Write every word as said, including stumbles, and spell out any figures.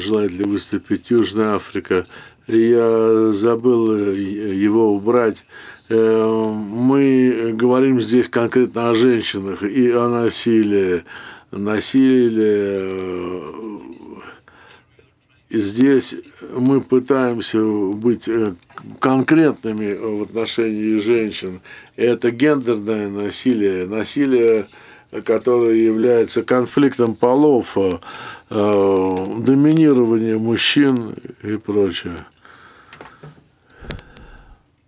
желает ли выступить Южная Африка. Я забыл его убрать. Мы говорим здесь конкретно о женщинах и о насилии. Насилие. И здесь мы пытаемся быть конкретными в отношении женщин. Это гендерное насилие, насилие, которое является конфликтом полов, доминирование мужчин и прочее.